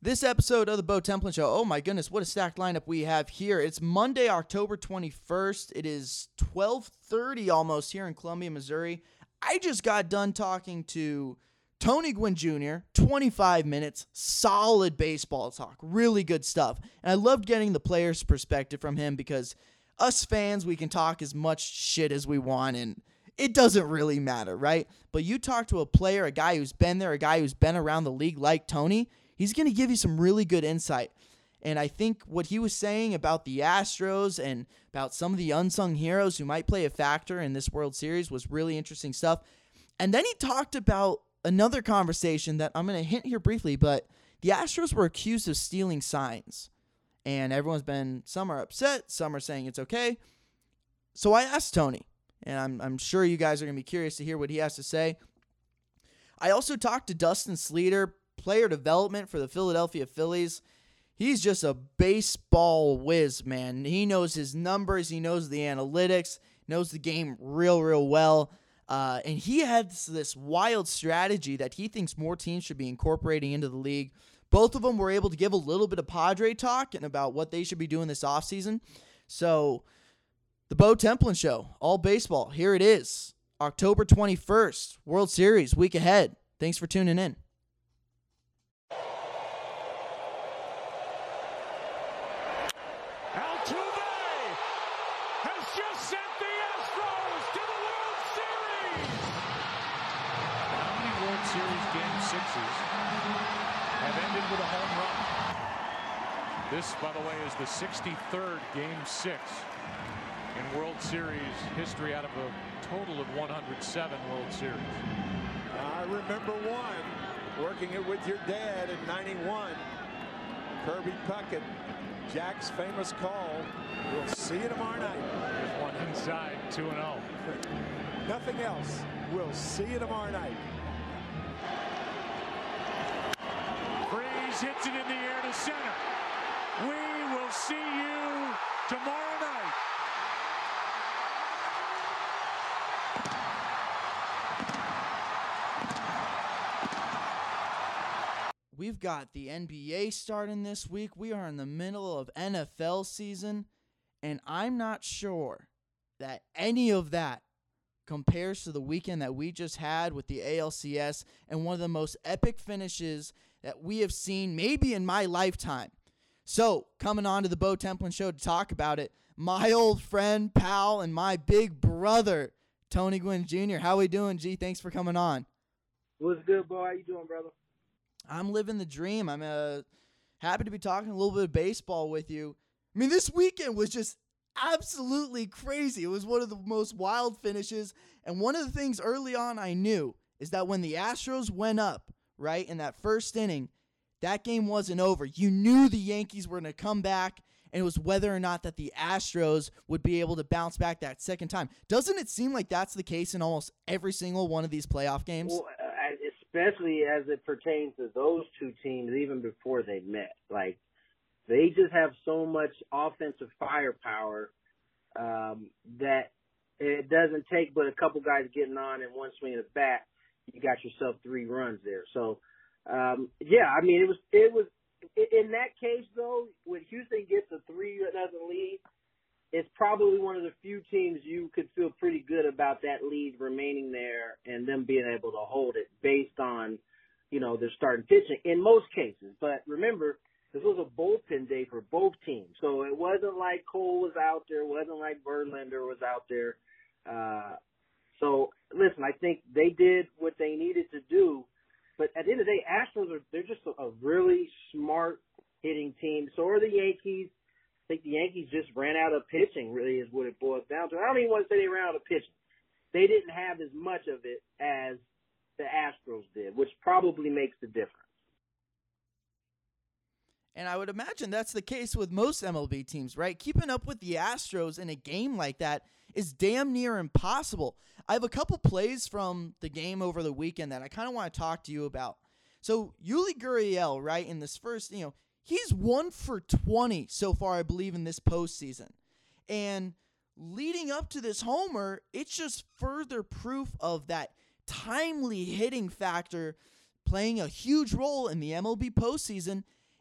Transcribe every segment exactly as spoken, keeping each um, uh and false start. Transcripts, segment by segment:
This episode of the Bo Templin Show, oh my goodness, what a stacked lineup we have here. It's Monday, October twenty-first. It is twelve thirty almost here in Columbia, Missouri. I just got done talking to Tony Gwynn Junior twenty-five minutes, solid baseball talk, really good stuff. And I loved getting the player's perspective from him because us fans, we can talk as much shit as we want and it doesn't really matter, right? But you talk to a player, a guy who's been there, a guy who's been around the league like Tony, he's going to give you some really good insight. And I think what he was saying about the Astros and about some of the unsung heroes who might play a factor in this World Series was really interesting stuff. And then he talked about another conversation that I'm going to hint here briefly, but the Astros were accused of stealing signs. And everyone's been, some are upset, some are saying it's okay. So I asked Tony, and I'm, I'm sure you guys are going to be curious to hear what he has to say. I also talked to Dustin Sleeter, player development for the Philadelphia Phillies. He's just a baseball whiz, man. He knows his numbers. He knows the analytics, knows the game real, real well. Uh, and he had this, this wild strategy that he thinks more teams should be incorporating into the league. Both of them were able to give a little bit of Padre talk and about what they should be doing this offseason. So the Bo Templin Show, all baseball, here it is. October twenty-first, World Series, week ahead. Thanks for tuning in. This, by the way, is the sixty-third Game six in World Series history out of a total of one hundred seven World Series. I remember one, working it with your dad in ninety-one. Kirby Puckett, Jack's famous call. We'll see you tomorrow night. There's one inside, two and oh. Nothing else. We'll see you tomorrow night. Freese hits it in the air to center. We will see you tomorrow night. We've got the N B A starting this week. We are in the middle of N F L season, and I'm not sure that any of that compares to the weekend that we just had with the A L C S and one of the most epic finishes that we have seen maybe in my lifetime. So, coming on to the Bo Templin Show to talk about it, my old friend, pal, and my big brother, Tony Gwynn Junior How we doing, G? Thanks for coming on. What's good, boy? How you doing, brother? I'm living the dream. I'm uh, happy to be talking a little bit of baseball with you. I mean, this weekend was just absolutely crazy. It was one of the most wild finishes, and one of the things early on I knew is that when the Astros went up, right, in that first inning, that game wasn't over. You knew the Yankees were going to come back, and it was whether or not that the Astros would be able to bounce back that second time. Doesn't it seem like that's the case in almost every single one of these playoff games? Well, especially as it pertains to those two teams, even before they met. Like, they just have so much offensive firepower um, that it doesn't take but a couple guys getting on and one swing of the bat. You got yourself three runs there. So, Um, yeah, I mean, it was, it was, in that case, though, when Houston gets a three nothing lead, it's probably one of the few teams you could feel pretty good about that lead remaining there and them being able to hold it based on, you know, their starting pitching in most cases. But remember, this was a bullpen day for both teams. So it wasn't like Cole was out there. It wasn't like Verlander was out there. Uh, so, listen, I think they did what they needed to do. But at the end of the day, Astros, are they're just a, a really smart hitting team. So are the Yankees. I think the Yankees just ran out of pitching, really, is what it boils down to. I don't even want to say they ran out of pitching. They didn't have as much of it as the Astros did, which probably makes the difference. And I would imagine that's the case with most M L B teams, right? Keeping up with the Astros in a game like that is damn near impossible. I have a couple plays from the game over the weekend that I kind of want to talk to you about. So Yuli Gurriel, right, in this first, you know, he's one for twenty so far, I believe, in this postseason. And leading up to this homer, it's just further proof of that timely hitting factor playing a huge role in the M L B postseason.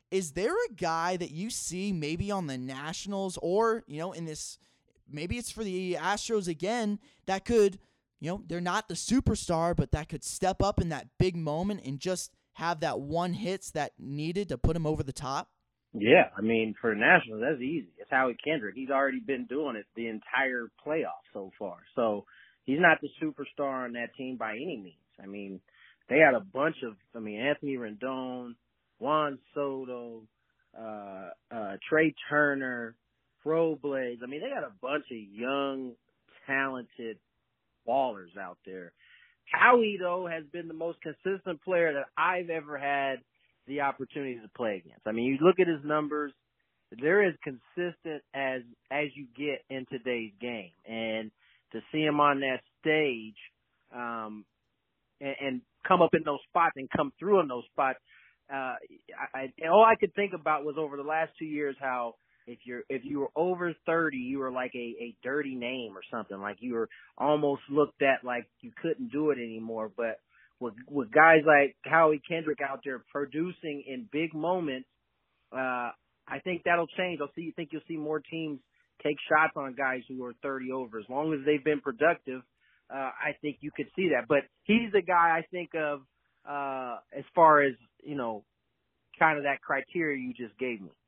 is there a guy that you see maybe on the Nationals or, you know, in this, maybe it's for the Astros again, that could, you know, they're not the superstar, but that could step up in that big moment and just have that one hits that needed to put him over the top? Yeah, I mean, for the Nationals, that's easy. It's Howie Kendrick. He's already been doing it the entire playoff so far. So he's not the superstar on that team by any means. I mean, they had a bunch of, I mean, Anthony Rendon, Juan Soto, uh, uh, Trey Turner, Robles. I mean, they got a bunch of young, talented ballers out there. Howie, though, has been the most consistent player that I've ever had the opportunity to play against. I mean, you look at his numbers, they're as consistent as as you get in today's game. And to see him on that stage um, and, and come up in those spots and come through in those spots, uh, I, I, all I could think about was over the last two years how if you're if you were over thirty, you were like a, a dirty name or something. Like you were almost looked at like you couldn't do it anymore. But with, with guys like Howie Kendrick out there producing in big moments, uh, I think that'll change. I'll see. You think you'll see more teams take shots on guys who are thirty over as long as they've been productive. Uh, I think you could see that. But he's the guy I think of uh, as far as you know, kind of that criteria you just gave me.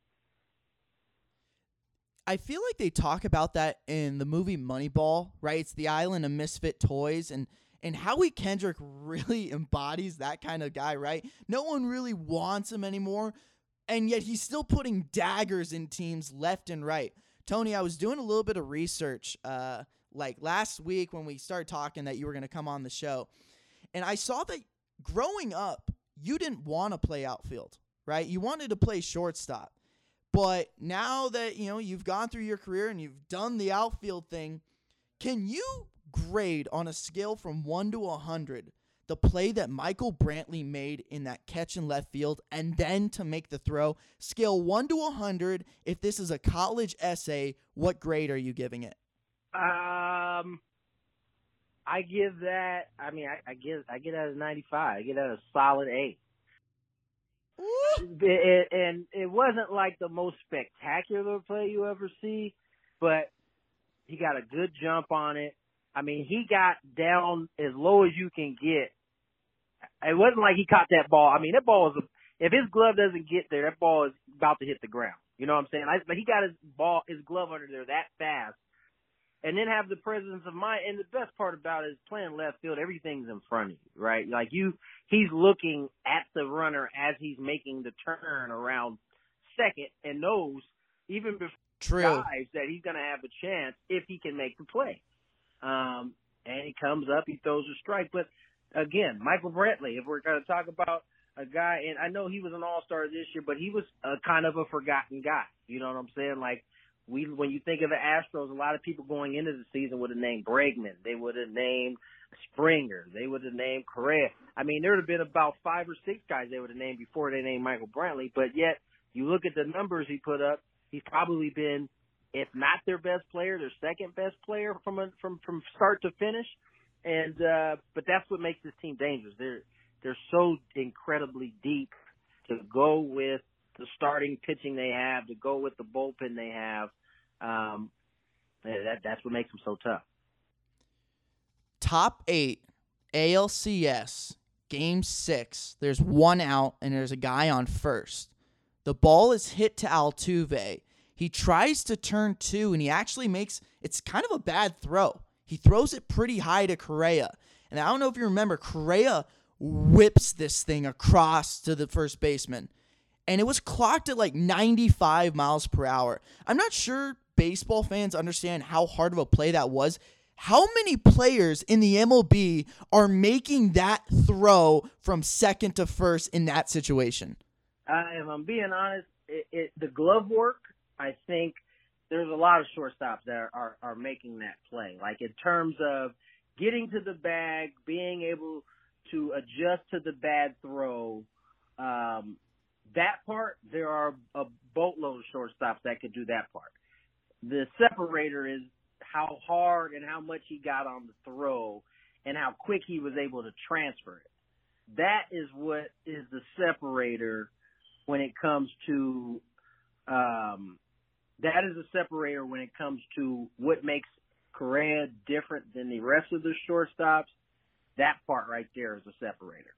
I feel like they talk about that in the movie Moneyball, right? It's the island of misfit toys, and and Howie Kendrick really embodies that kind of guy, right? No one really wants him anymore, and yet he's still putting daggers in teams left and right. Tony, I was doing a little bit of research uh, like last week when we started talking that you were going to come on the show, and I saw that growing up, you didn't want to play outfield, right? You wanted to play shortstop. But now that, you know, you've gone through your career and you've done the outfield thing, can you grade on a scale from one to one hundred the play that Michael Brantley made in that catch in left field and then to make the throw? Scale one to one hundred, if this is a college essay, what grade are you giving it? Um, I give that, I mean, I, I give I get that a ninety-five. I get that a solid A. It, and it wasn't like the most spectacular play you ever see, but he got a good jump on it. I mean, he got down as low as you can get. It wasn't like he caught that ball. I mean, that ball was, a, if his glove doesn't get there, that ball is about to hit the ground. You know what I'm saying? I, but he got his ball, his glove under there that fast. And then have the presence of mind. And the best part about it is playing left field, everything's in front of you, right? Like you, he's looking at the runner as he's making the turn around second and knows even before True. he dives that he's going to have a chance if he can make the play. Um, and he comes up, he throws a strike. But again, Michael Brantley, if we're going to talk about a guy, and I know he was an all-star this year, but he was a kind of a forgotten guy. You know what I'm saying? Like, We, when you think of the Astros, a lot of people going into the season would have named Bregman. They would have named Springer. They would have named Correa. I mean, there would have been about five or six guys they would have named before they named Michael Brantley. But yet, you look at the numbers he put up, he's probably been, if not their best player, their second best player from a, from from start to finish. And uh, but that's what makes this team dangerous. They're they're so incredibly deep to go with the starting pitching they have, to go with the bullpen they have. Um, that that's what makes them so tough. Top eight, A L C S, game six. There's one out, and there's a guy on first. The ball is hit to Altuve. He tries to turn two, and he actually makes, it's kind of a bad throw. He throws it pretty high to Correa. And I don't know if you remember, Correa whips this thing across to the first baseman. And it was clocked at like ninety-five miles per hour. I'm not sure baseball fans understand how hard of a play that was. How many players in the M L B are making that throw from second to first in that situation? Uh, if I'm being honest, it, it, the glove work, I think there's a lot of shortstops that are, are, are making that play. Like in terms of getting to the bag, being able to adjust to the bad throw, um, that part, there are a boatload of shortstops that could do that part. The separator is how hard and how much he got on the throw and how quick he was able to transfer it. That is what is the separator when it comes to um, that is a separator when it comes to what makes Correa different than the rest of the shortstops. That part right there is a separator.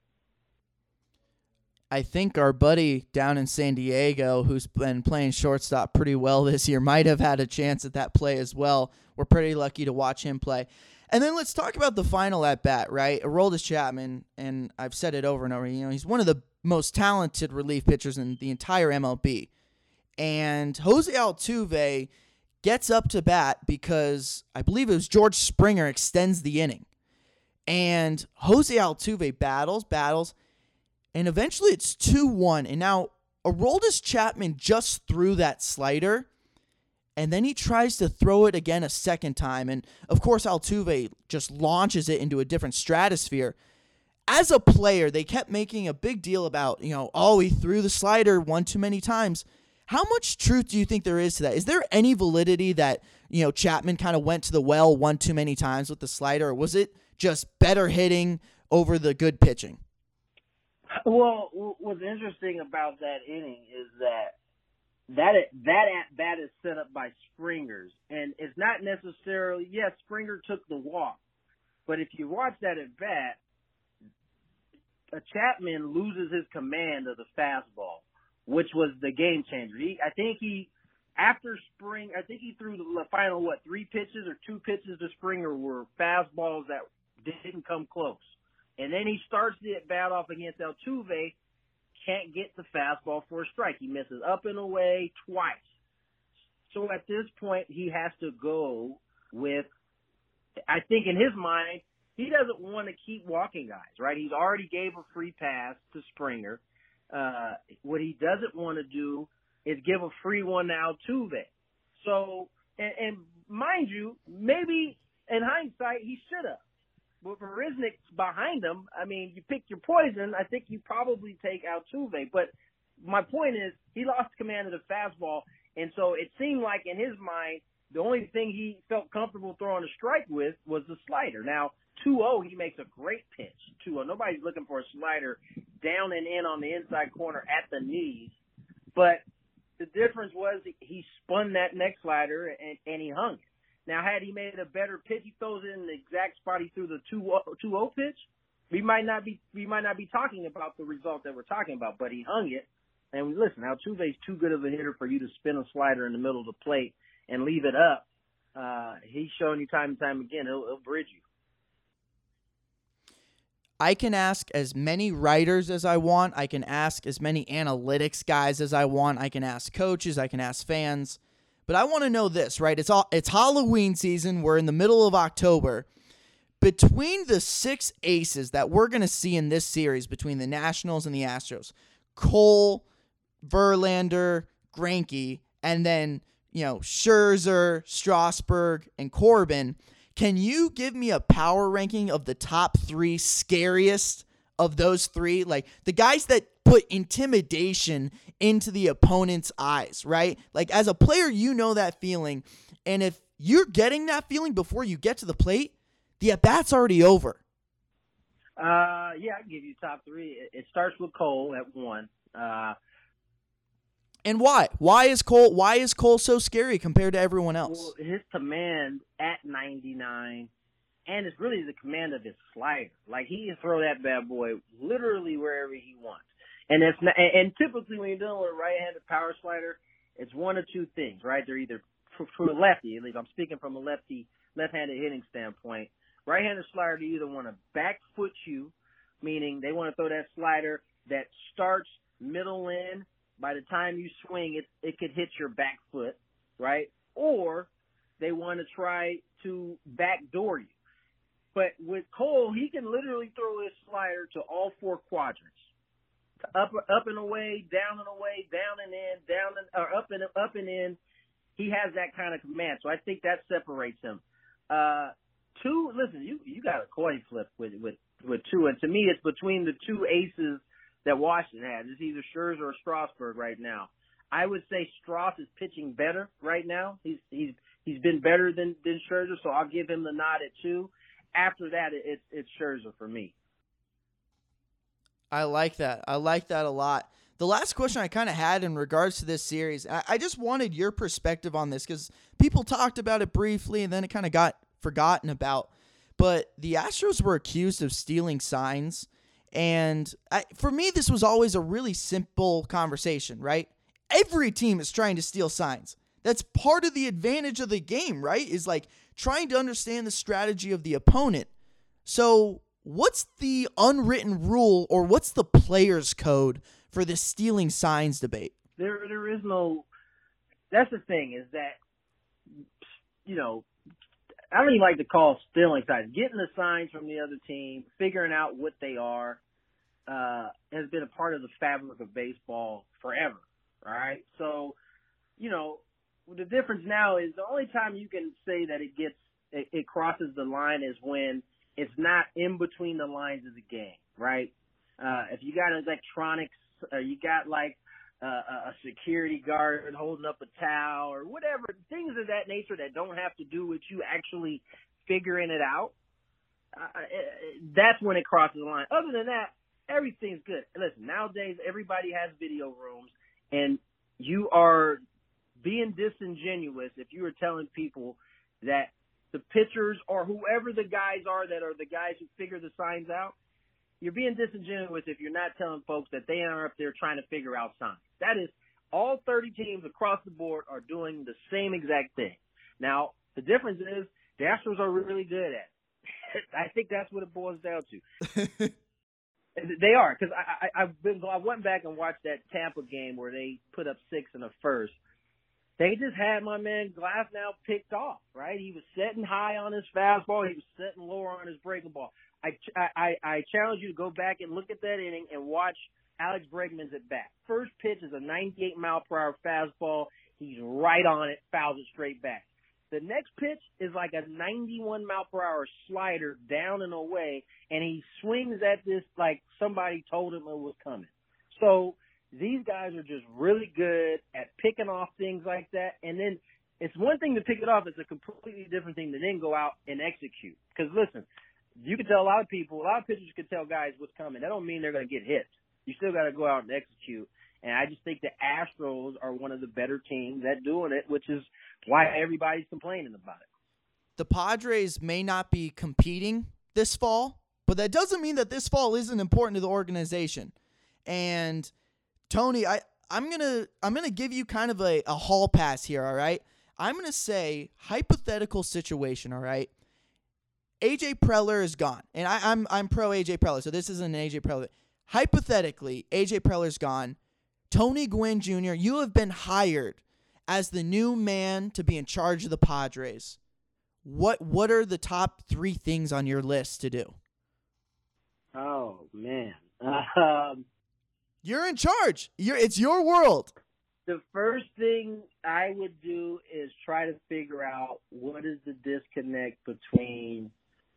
I think our buddy down in San Diego, who's been playing shortstop pretty well this year, might have had a chance at that play as well. We're pretty lucky to watch him play. And then let's talk about the final at bat, right? Aroldis Chapman, and I've said it over and over, you know, he's one of the most talented relief pitchers in the entire M L B. And Jose Altuve gets up to bat because I believe it was George Springer extends the inning. And Jose Altuve battles, battles, and eventually it's two one. And now Aroldis Chapman just threw that slider, and then he tries to throw it again a second time. And, of course, Altuve just launches it into a different stratosphere. As a player, they kept making a big deal about, you know, oh, he threw the slider one too many times. How much truth do you think there is to that? Is there any validity that, you know, Chapman kind of went to the well one too many times with the slider, or was it just better hitting over the good pitching? Well, what's interesting about that inning is that that that at bat is set up by Springer's, and it's not necessarily. Yes, Springer took the walk, but if you watch that at bat, a Chapman loses his command of the fastball, which was the game changer. He, I think he, after Spring, I think he threw the final what three pitches or two pitches to Springer were fastballs that didn't come close. And then he starts the at-bat off against Altuve, can't get the fastball for a strike. He misses up and away twice. So at this point, he has to go with, I think in his mind, he doesn't want to keep walking guys, right? He's already gave a free pass to Springer. Uh, what he doesn't want to do is give a free one to Altuve. So, and, and mind you, maybe in hindsight, he should have. But Marisnik's behind him. I mean, you pick your poison. I think you probably take Altuve. But my point is, he lost command of the fastball, and so it seemed like in his mind, the only thing he felt comfortable throwing a strike with was the slider. Now, two oh, he makes a great pitch. two oh, nobody's looking for a slider down and in on the inside corner at the knees. But the difference was he spun that next slider, and, and he hung it. Now, had he made a better pitch, he throws it in the exact spot he threw the two oh pitch, we might not be we might not be talking about the result that we're talking about, but he hung it. And listen, Altuve's too good of a hitter for you to spin a slider in the middle of the plate and leave it up. Uh, he's shown you time and time again, he'll, he'll bridge you. I can ask as many writers as I want. I can ask as many analytics guys as I want. I can ask coaches. I can ask fans. But I want to know this, right? It's all it's Halloween season. We're in the middle of October. Between the six aces that we're going to see in this series between the Nationals and the Astros, Cole, Verlander, Greinke, and then, you know, Scherzer, Strasburg, and Corbin, can you give me a power ranking of the top three scariest of those three? Like the guys that put intimidation into the opponent's eyes, right? Like as a player, you know that feeling. And if you're getting that feeling before you get to the plate, the at-bat's already over. Uh, yeah, I can give you top three. It starts with Cole at one. Uh, and why? Why is Cole? Why is Cole so scary compared to everyone else? Well, his command at ninety-nine, and it's really the command of his slider. Like he can throw that bad boy literally wherever he wants. And it's not, and typically when you're dealing with a right-handed power slider, it's one of two things, right? They're either from a lefty, at least I'm speaking from a lefty, left-handed hitting standpoint. Right-handed slider, they either want to back foot you, meaning they want to throw that slider that starts middle in. By the time you swing, it it could hit your back foot, right? Or they want to try to backdoor you. But with Cole, he can literally throw his slider to all four quadrants. Up, up and away, down and away, down and in, down and or up and up and in. He has that kind of command, so I think that separates him. Uh, two, listen, you you got a coin flip with with with two, and to me, it's between the two aces that Washington has. It's either Scherzer or Strasburg right now. I would say Strauss is pitching better right now. He's he's he's been better than than Scherzer, so I'll give him the nod at two. After that, it, it's it's Scherzer for me. I like that. I like that a lot. the last question I kind of had in regards to this series, I, I just wanted your perspective on this because people talked about it briefly and then it kind of got forgotten about. But the Astros were accused of stealing signs. And I, for me, this was always a really simple conversation, right? Every team is trying to steal signs. That's part of the advantage of the game, right? Is like trying to understand the strategy of the opponent. So what's the unwritten rule or what's the player's code for the stealing signs debate? There, there is no. That's the thing is that, you know, I don't even like to call stealing signs. Getting the signs from the other team, figuring out what they are, uh, has been a part of the fabric of baseball forever, right? So, you know, the difference now is the only time you can say that it gets it, it crosses the line is when it's not in between the lines of the game, right? Uh, if you got electronics, or you got like uh, a security guard holding up a towel or whatever, things of that nature that don't have to do with you actually figuring it out, uh, that's when it crosses the line. Other than that, everything's good. Listen, nowadays everybody has video rooms, and you are being disingenuous if you are telling people that the pitchers or whoever the guys are that are the guys who figure the signs out, you're being disingenuous if you're not telling folks that they are up there trying to figure out signs. That is, all thirty teams across the board are doing the same exact thing. Now, the difference is the Astros are really good at it. I think that's what it boils down to. They are, because I, I, I've been, I went back and watched that Tampa game where they put up six in the first. They just had my man Glasnow picked off, right? He was setting high on his fastball. He was setting lower on his breaking ball. I, I, I challenge you to go back and look at that inning and watch Alex Bregman's at bat. First pitch is a ninety-eight mile per hour fastball. He's right on it, fouls it straight back. The next pitch is like a ninety-one mile per hour slider down and away, and he swings at this like somebody told him it was coming. So these guys are just really good at picking off things like that. And then it's one thing to pick it off. It's a completely different thing to then go out and execute. Because, listen, you can tell a lot of people, a lot of pitchers can tell guys what's coming. That don't mean they're going to get hits. You still got to go out and execute. And I just think the Astros are one of the better teams at doing it, which is why everybody's complaining about it. The Padres may not be competing this fall, but that doesn't mean that this fall isn't important to the organization. And Tony, I, I'm gonna I'm gonna give you kind of a, a hall pass here, all right? I'm gonna say hypothetical situation, all right? A J Preller is gone. And I, I'm I'm pro A J Preller, so this isn't an A J Preller. Hypothetically, A J Preller's gone. Tony Gwynn Junior, you have been hired as the new man to be in charge of the Padres. What what are the top three things on your list to do? Oh, man. Um, You're in charge. You're, it's your world. The first thing I would do is try to figure out what is the disconnect between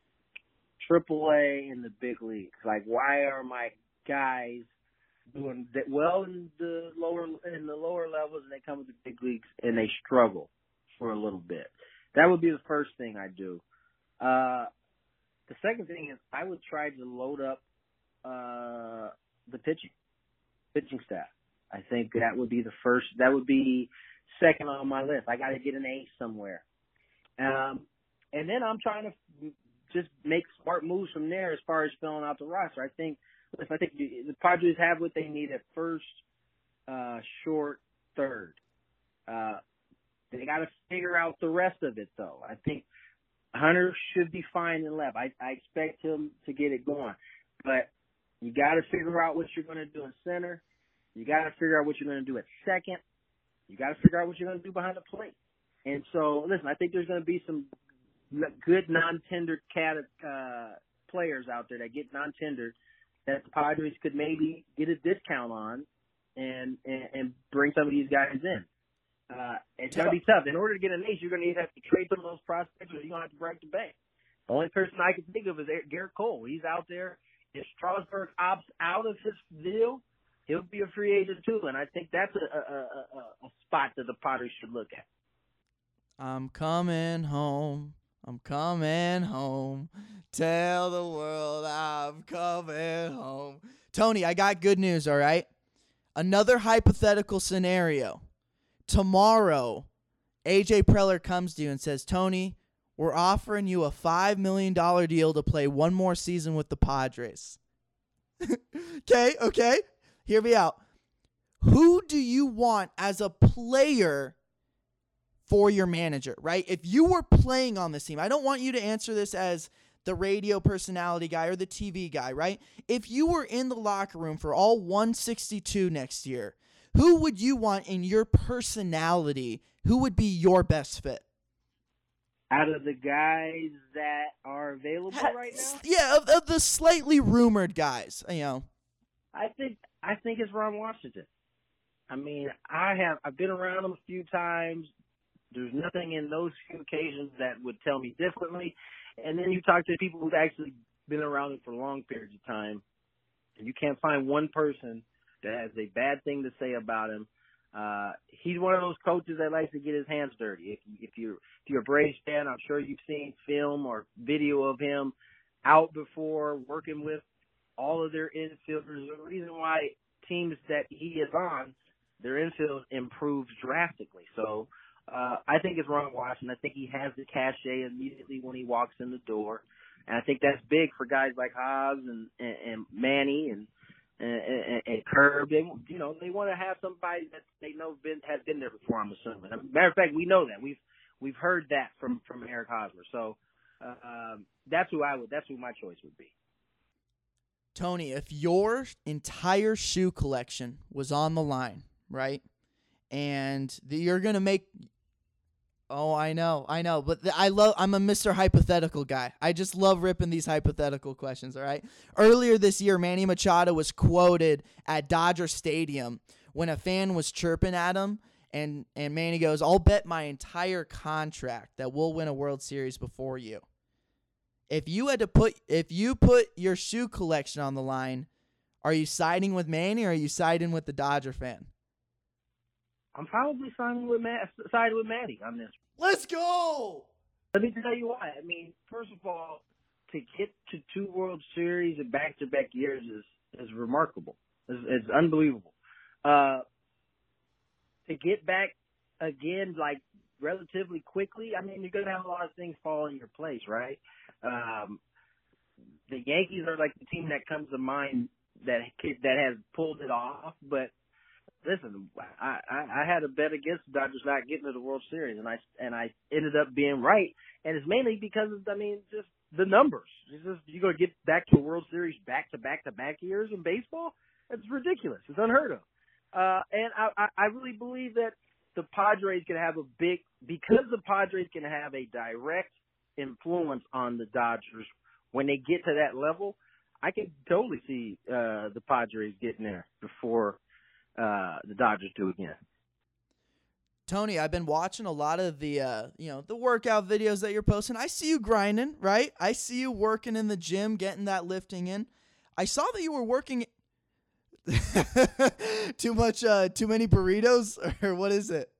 triple A and the big leagues. Like, why are my guys doing that well in the lower in the lower levels, and they come to the big leagues and they struggle for a little bit? That would be the first thing I do. Uh, the second thing is I would try to load up uh, the pitching pitching staff. I think that would be the first. That would be second on my list. I got to get an ace somewhere, um, and then I'm trying to just make smart moves from there as far as filling out the roster. I think. I think the Padres have what they need at first, uh, short, third. Uh, they got to figure out the rest of it, though. I think Hunter should be fine in left. I, I expect him to get it going. But you got to figure out what you're going to do in center. You got to figure out what you're going to do at second. You got to figure out what you're going to do behind the plate. And so, listen, I think there's going to be some good non-tendered cat, uh, players out there that get non-tendered that the Padres could maybe get a discount on and, and, and bring some of these guys in. Uh, it's going to be tough. In order to get an ace, you're going to either have to trade some of those prospects or you're going to have to break the bank. The only person I can think of is Garrett Cole. He's out there. If Strasburg opts out of his deal, he'll be a free agent too. And I think that's a, a, a, a spot that the Padres should look at. I'm coming home. I'm coming home. Tell the world I'm coming home. Tony, I got good news, all right? Another hypothetical scenario. Tomorrow, A J Preller comes to you and says, Tony, we're offering you a five million dollars deal to play one more season with the Padres. okay, okay. Hear me out. Who do you want as a player for your manager, right? If you were playing on this team, I don't want you to answer this as the radio personality guy or the T V guy, right? If you were in the locker room for all one sixty-two next year, who would you want in your personality? Who would be your best fit? Out of the guys that are available right now? Yeah, of, of the slightly rumored guys, you know. I think I think it's Ron Washington. I mean, I have I've been around him a few times. There's nothing in those few occasions that would tell me differently. And then you talk to people who've actually been around him for long periods of time, and you can't find one person that has a bad thing to say about him. Uh, he's one of those coaches that likes to get his hands dirty. If, if you're if you're a Braves fan, I'm sure you've seen film or video of him out before working with all of their infielders. The reason why teams that he is on, their infield improves drastically. So uh, I think it's Ron Washington. I think he has the cachet immediately when he walks in the door. And I think that's big for guys like Haas and, and, and Manny and And, and, and Curb. They, you know, they want to have somebody that they know been has been there before. I'm assuming. As a matter of fact, we know that we've we've heard that from, from Eric Hosmer. So uh, um, that's who I would. That's who my choice would be. Tony, if your entire shoe collection was on the line, right, and the, you're gonna make. Oh, I know, I know, but the, I love. I'm a Mister Hypothetical guy. I just love ripping these hypothetical questions. All right. Earlier this year, Manny Machado was quoted at Dodger Stadium when a fan was chirping at him, and and Manny goes, "I'll bet my entire contract that we'll win a World Series before you." If you had to put, if you put your shoe collection on the line, are you siding with Manny or are you siding with the Dodger fan? I'm probably siding with Matt, siding with Matty on this. Let's go. Let me tell you why. I mean, first of all, to get to two World Series in back-to-back years is is remarkable. It's, it's unbelievable. Uh, to get back again, like relatively quickly, I mean, you're gonna have a lot of things fall in your place, right? Um, the Yankees are like the team that comes to mind that that has pulled it off, but. Listen, I, I, I had a bet against the Dodgers not getting to the World Series, and I and I ended up being right. And it's mainly because of, I mean, just the numbers. It's just, you're going to get back to a World Series back to back to back years in baseball? It's ridiculous. It's unheard of. Uh, and I, I, I really believe that the Padres can have a big, because the Padres can have a direct influence on the Dodgers when they get to that level. I can totally see uh, the Padres getting there before. Uh, the Dodgers do again. Tony, I've been watching a lot of the, uh, you know, the workout videos that you're posting. I see you grinding, right? I see you working in the gym, getting that lifting in. I saw that you were working too much, uh, too many burritos, or what is it?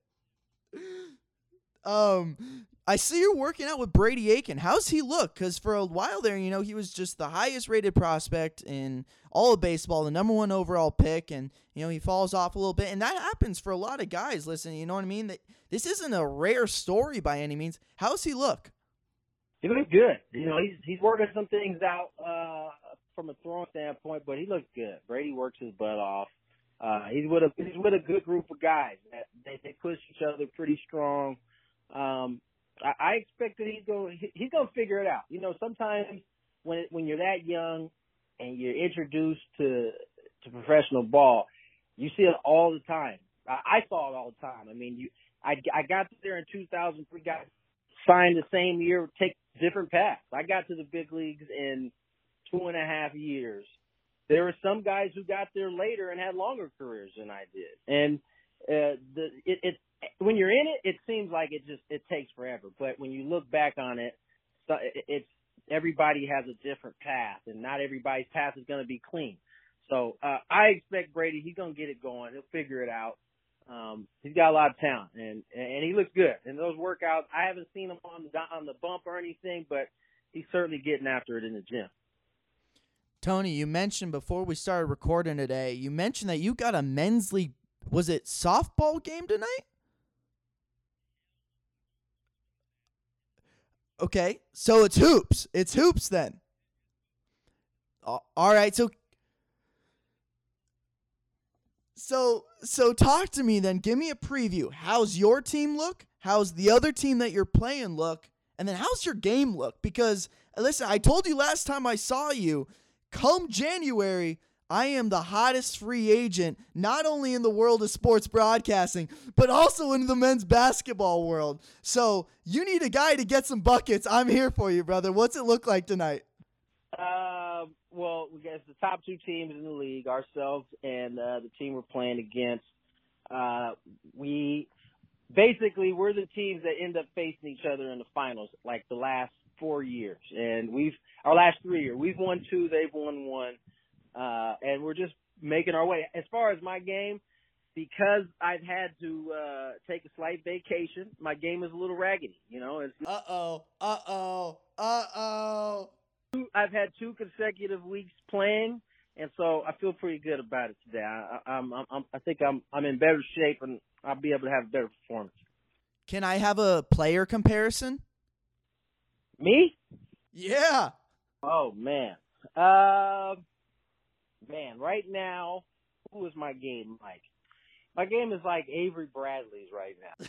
Um, I see you're working out with Brady Aiken. How's he look? Because for a while there, you know, he was just the highest rated prospect in all of baseball, the number one overall pick, and, you know, he falls off a little bit. And that happens for a lot of guys. Listen, you know what I mean? That this isn't a rare story by any means. How's he look? He looks good. You know, he's he's working some things out uh, from a throwing standpoint, but he looks good. Brady works his butt off. Uh, he's with a he's with a good group of guys. That they they push each other pretty strong. Um, I, I expect that he's going he's going to figure it out. You know, sometimes when when you're that young and you're introduced to to professional ball, you see it all the time. I, I saw it all the time. I mean, you I I got there in two thousand three, got signed the same year, take different paths. I got to the big leagues in two and a half years. There were some guys who got there later and had longer careers than I did. And uh, the it, it when you're in it, it seems like it just it takes forever. But when you look back on it, it it's everybody has a different path, and not everybody's path is going to be clean. So uh, I expect Brady, he's going to get it going. He'll figure it out. Um, he's got a lot of talent, and and he looks good. And those workouts, I haven't seen him on the on the bump or anything, but he's certainly getting after it in the gym. Tony, you mentioned before we started recording today, you mentioned that you got a men's league, was it softball game tonight? Okay, so it's hoops. It's hoops then. All right, so so so talk to me then. Give me a preview. How's your team look? How's the other team that you're playing look? And then how's your game look? Because listen, I told you last time I saw you, come January, I am the hottest free agent, not only in the world of sports broadcasting, but also in the men's basketball world. So you need a guy to get some buckets. I'm here for you, brother. What's it look like tonight? Uh, well, we got the top two teams in the league, ourselves and uh, the team we're playing against. Uh, we basically we're the teams that end up facing each other in the finals, like the last four years, and we've our last three years. We've won two, they've won one. Uh, and we're just making our way. As far as my game, because I've had to uh, take a slight vacation, my game is a little raggedy. You know, it's Uh-oh, uh-oh, uh-oh. I've had two consecutive weeks playing, and so I feel pretty good about it today. I, I, I'm, I'm, I think I'm, I'm in better shape, and I'll be able to have a better performance. Can I have a player comparison? Me? Yeah. Oh man. Uh, man, right now, who is my game like? My game is like Avery Bradley's right now.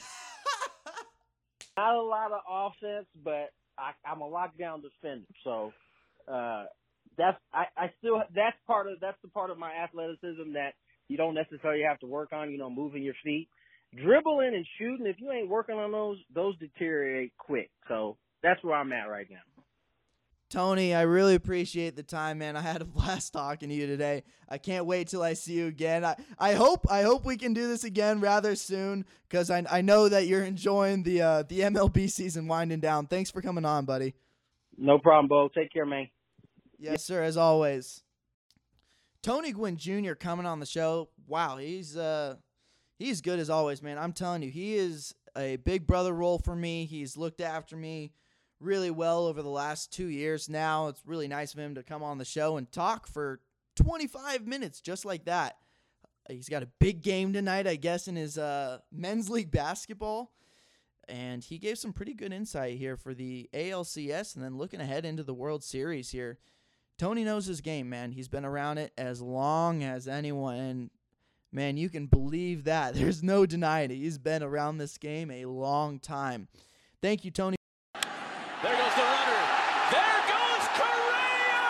Not a lot of offense, but I, I'm a lockdown defender. So uh, that's I, I still that's part of that's the part of my athleticism that you don't necessarily have to work on. You know, moving your feet, dribbling and shooting. If you ain't working on those, those deteriorate quick. So that's where I'm at right now. Tony, I really appreciate the time, man. I had a blast talking to you today. I can't wait till I see you again. I, I hope I hope we can do this again rather soon because I I know that you're enjoying the uh, the M L B season winding down. Thanks for coming on, buddy. No problem, Bo. Take care, man. Yes, sir, as always. Tony Gwynn Junior coming on the show. Wow, he's uh he's good as always, man. I'm telling you, he is a big brother role for me. He's looked after me really well over the last two years now. It's really nice of him to come on the show and talk for twenty-five minutes just like that. He's got a big game tonight, I guess, in his uh, men's league basketball. And he gave some pretty good insight here for the A L C S and then looking ahead into the World Series here. Tony knows his game, man. He's been around it as long as anyone. And, man, you can believe that. There's no denying it. He's been around this game a long time. Thank you, Tony. There goes the runner. There goes Correa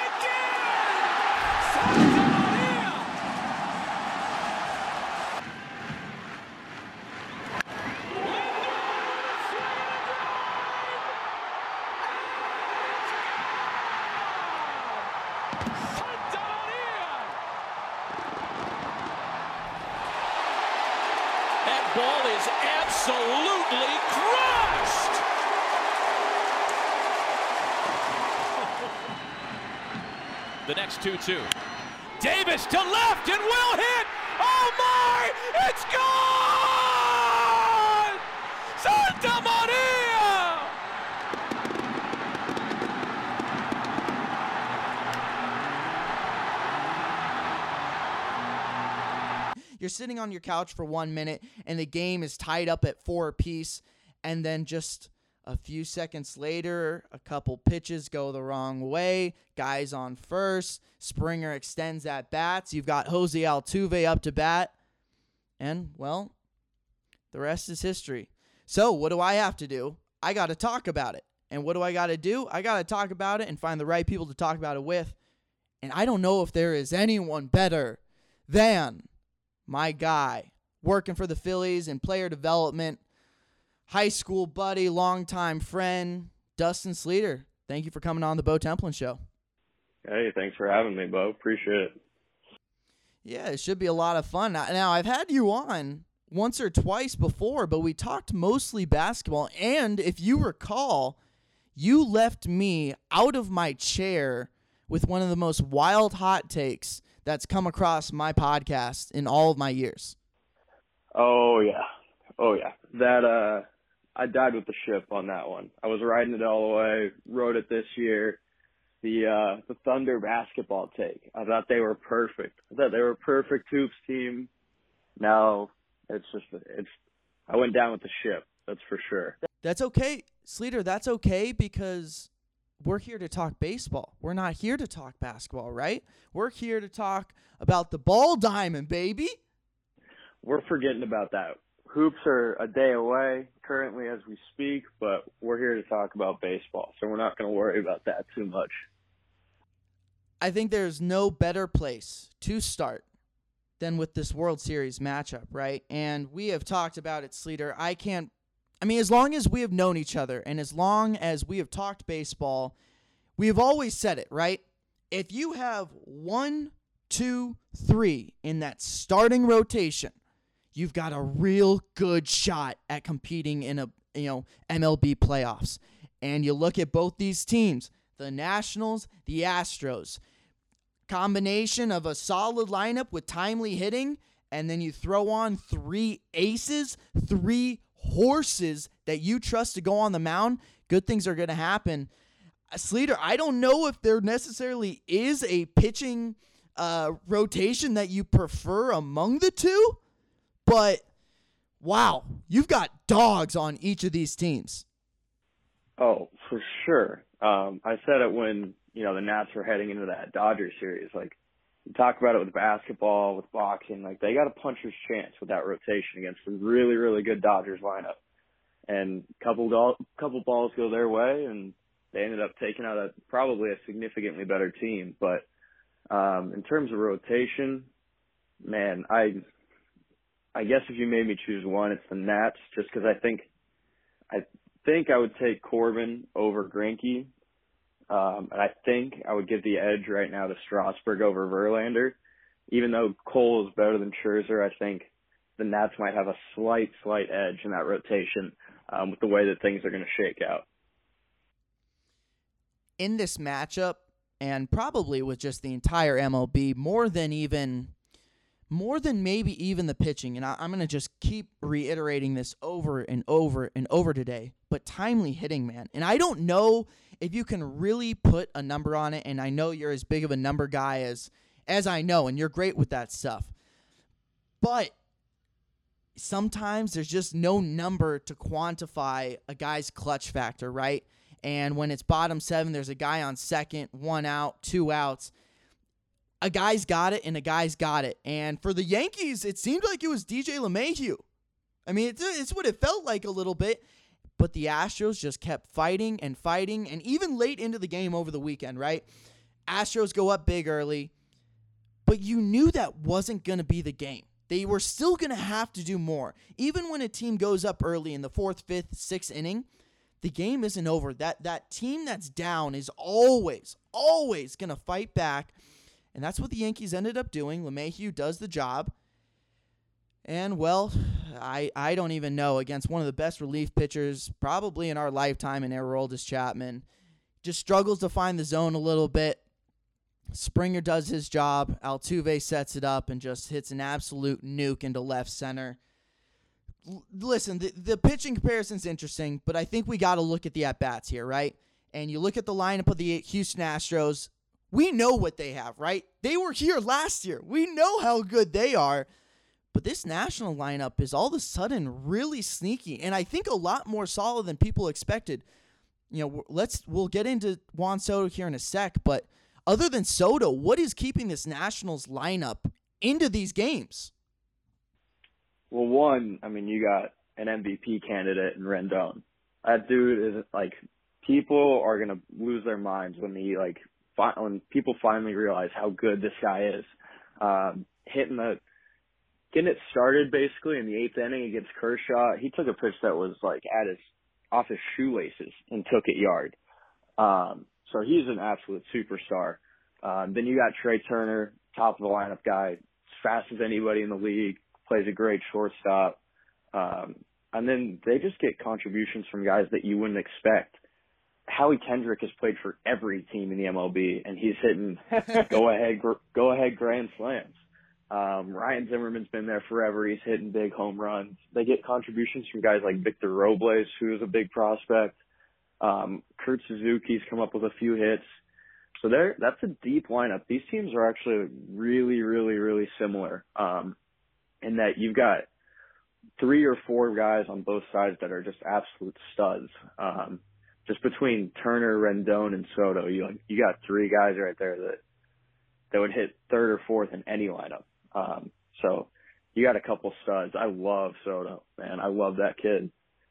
again! Santa Maria! Santa Maria! That ball is absolutely crushed! The next two two. Davis to left and will hit. Oh my! It's gone! Santa Maria! You're sitting on your couch for one minute and the game is tied up at four apiece, and then just a few seconds later, a couple pitches go the wrong way. Guys on first. Springer extends at bats. You've got Jose Altuve up to bat. And, well, the rest is history. So what do I have to do? I got to talk about it. And what do I got to do? I got to talk about it and find the right people to talk about it with. And I don't know if there is anyone better than my guy working for the Phillies in player development, high school buddy, longtime friend, Dustin Sleeter. Thank you for coming on the Bo Templin Show. Hey, thanks for having me, Bo. Appreciate it. Yeah, it should be a lot of fun. Now, I've had you on once or twice before, but we talked mostly basketball. And if you recall, you left me out of my chair with one of the most wild hot takes that's come across my podcast in all of my years. Oh, yeah. Oh, yeah. That, uh, I died with the ship on that one. I was riding it all the way, wrote it this year, the uh, the Thunder basketball take. I thought they were perfect. I thought they were a perfect hoops team. Now it's just it's. I went down with the ship. That's for sure. That's okay, Sleater. That's okay because we're here to talk baseball. We're not here to talk basketball, right? We're here to talk about the ball diamond, baby. We're forgetting about that. Hoops are a day away currently as we speak, but we're here to talk about baseball, so we're not going to worry about that too much. I think there's no better place to start than with this World Series matchup, right? And we have talked about it, Sleater. I can't, I mean, as long as we have known each other and as long as we have talked baseball, we have always said it, right? If you have one, two, three in that starting rotation, you've got a real good shot at competing in a, you know, M L B playoffs. And you look at both these teams, the Nationals, the Astros, combination of a solid lineup with timely hitting, and then you throw on three aces, three horses that you trust to go on the mound, good things are going to happen. Sleater, I don't know if there necessarily is a pitching uh, rotation that you prefer among the two, but wow, you've got dogs on each of these teams. Oh, for sure. Um, I said it when, you know, the Nats were heading into that Dodgers series. Like, you talk about it with basketball, with boxing. Like, they got a puncher's chance with that rotation against a really, really good Dodgers lineup. And a couple, do- couple balls go their way, and they ended up taking out a probably a significantly better team. But um, in terms of rotation, man, I I guess if you made me choose one, it's the Nats, just because I think I think I would take Corbin over Greinke. Um, and I think I would give the edge right now to Strasburg over Verlander. Even though Cole is better than Scherzer, I think the Nats might have a slight, slight edge in that rotation um, with the way that things are going to shake out. In this matchup, and probably with just the entire M L B, more than even, more than maybe even the pitching, and I, I'm going to just keep reiterating this over and over and over today, but timely hitting, man. And I don't know if you can really put a number on it, and I know you're as big of a number guy as as I know, and you're great with that stuff. But sometimes there's just no number to quantify a guy's clutch factor, right? And when it's bottom seven, there's a guy on second, one out, two outs. A guy's got it, and a guy's got it. And for the Yankees, it seemed like it was D J LeMahieu. I mean, it's, it's what it felt like a little bit. But the Astros just kept fighting and fighting, and even late into the game over the weekend, right? Astros go up big early, but you knew that wasn't going to be the game. They were still going to have to do more. Even when a team goes up early in the fourth, fifth, sixth inning, the game isn't over. That, that team that's down is always, always going to fight back, and that's what the Yankees ended up doing. LeMahieu does the job. And, well, I I don't even know, against one of the best relief pitchers probably in our lifetime in Aroldis Chapman. Just struggles to find the zone a little bit. Springer does his job. Altuve sets it up and just hits an absolute nuke into left center. L- listen, the, the pitching comparison's interesting, but I think we got to look at the at-bats here, right? And you look at the lineup of the Houston Astros, we know what they have, right? They were here last year. We know how good they are. But this National lineup is all of a sudden really sneaky, and I think a lot more solid than people expected. You know, let's we'll get into Juan Soto here in a sec, but other than Soto, what is keeping this Nationals lineup into these games? Well, one, I mean, you got an M V P candidate in Rendon. That dude is like, people are gonna lose their minds when he like fi- when people finally realize how good this guy is. Um, hitting the Getting it started basically in the eighth inning against Kershaw, he took a pitch that was like at his off his shoelaces and took it yard. Um, so he's an absolute superstar. Um, then you got Trey Turner, top of the lineup guy, as fast as anybody in the league, plays a great shortstop. Um, and then they just get contributions from guys that you wouldn't expect. Howie Kendrick has played for every team in the M L B, and he's hitting go ahead go ahead grand slams. Um, Ryan Zimmerman's been there forever. He's hitting big home runs. They get contributions from guys like Victor Robles, who is a big prospect. Um, Kurt Suzuki's come up with a few hits. so there, that's a deep lineup. These teams are actually really, really, really similar um, in that you've got three or four guys on both sides that are just absolute studs. Um, just between Turner, Rendon, and Soto, you you got three guys right there that that would hit third or fourth in any lineup. Um, so you got a couple studs. I love Soto, man. I love that kid.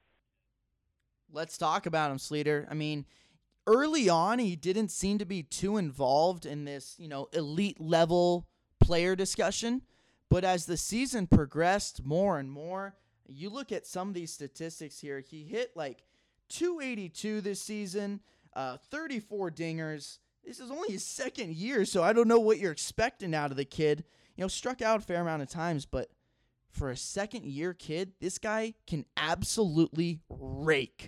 Let's talk about him, Sleeter. I mean, early on, he didn't seem to be too involved in this, you know, elite level player discussion. But as the season progressed more and more, you look at some of these statistics here. He hit like two eighty-two this season, uh, thirty-four dingers. This is only his second year, so I don't know what you're expecting out of the kid. You know, struck out a fair amount of times, but for a second-year kid, this guy can absolutely rake.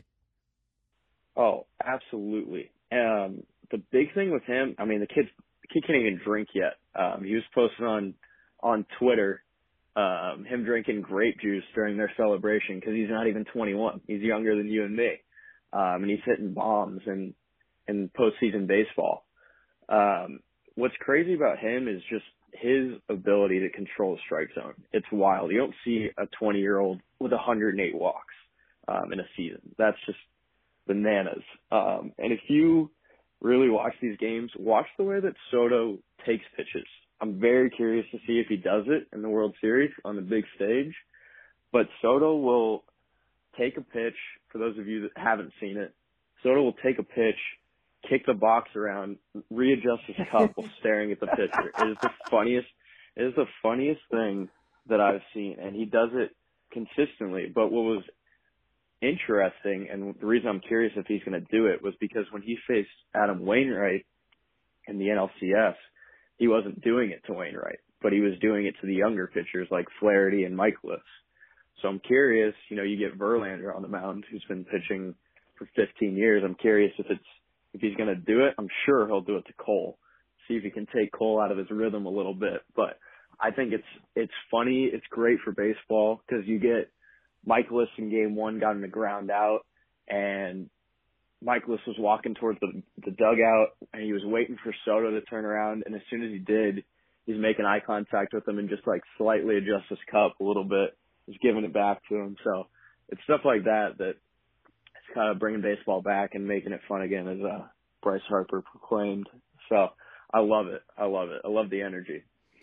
Oh, absolutely. Um, the big thing with him, I mean, the kid, the kid can't even drink yet. Um, he was posting on on Twitter um, him drinking grape juice during their celebration because he's not even twenty-one. He's younger than you and me, um, and he's hitting bombs in in postseason baseball. Um, what's crazy about him is just his ability to control the strike zone. It's wild. You don't see a twenty-year-old with one hundred eight walks um, in a season. That's just bananas. Um, and if you really watch these games, watch the way that Soto takes pitches. I'm very curious to see if he does it in the World Series on the big stage. But Soto will take a pitch. For those of you that haven't seen it, Soto will take a pitch, kick the box around, readjust his cup while staring at the pitcher. It is the funniest. It is the funniest thing that I've seen, and he does it consistently. But what was interesting, and the reason I'm curious if he's going to do it, was because when he faced Adam Wainwright in the N L C S, he wasn't doing it to Wainwright, but he was doing it to the younger pitchers like Flaherty and Michaelis. So I'm curious, you know, you get Verlander on the mound who's been pitching for fifteen years. I'm curious if it's if he's going to do it. I'm sure he'll do it to Cole. See if he can take Cole out of his rhythm a little bit. But I think it's it's funny. It's great for baseball because you get Michaelis in game one got him to ground out, and Michaelis was walking towards the, the dugout, and he was waiting for Soto to turn around. And as soon as he did, he's making eye contact with him and just like slightly adjusts his cup a little bit. He's giving it back to him. So it's stuff like that that it's kind of bringing baseball back and making it fun again, as uh, Bryce Harper proclaimed. So I love it. I love it. I love the energy.